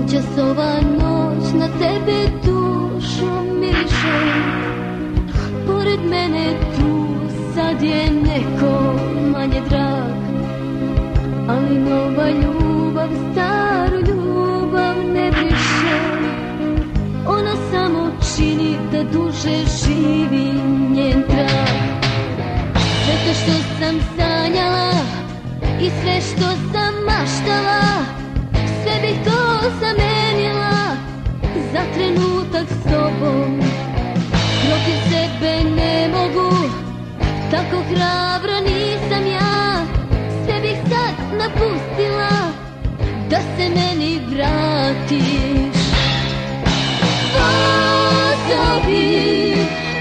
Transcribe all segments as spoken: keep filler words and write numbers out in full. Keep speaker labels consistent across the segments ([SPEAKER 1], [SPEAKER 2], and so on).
[SPEAKER 1] Noćas ova noć na tebe dušo miriše. Pored mene tu sad je neko manje drag, ali nova ljubav staru ljubav ne briše. Ona samo čini da duže živi njen trag. Sve to što sam sanjala i sve što sam maštala, sve bih to zamenila za trenutak s tobom. Protiv sebe ne mogu, tako hrabra nisam ja. Sve bih sad napustila da se meni vratiš. Vozovi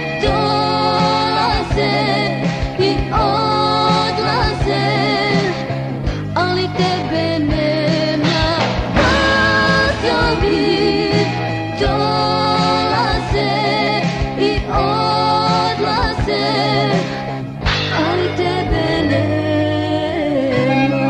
[SPEAKER 1] dolaze i odlaze, ali tebe nema. Vozovi dolaze i odlaze, ali tebe nema.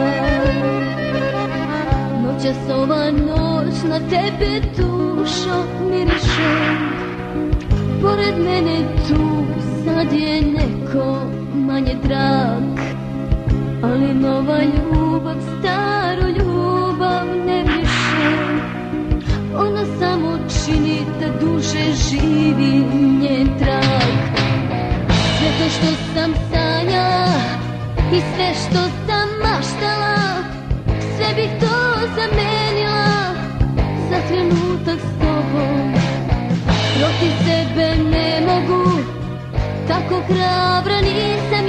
[SPEAKER 1] Noćas ova noć na tebe dušo miriše. Pored mene tu sad je neko manje drag, ali nova ljubav staru ljubav ne briše. Ona samo čini da duže živi njen trag. Sve to što sam sanjala i sve što sam maštala, sve bih to zamenila za trenutak s tobom. Protiv sebe ne mogu, tako hrabra nisam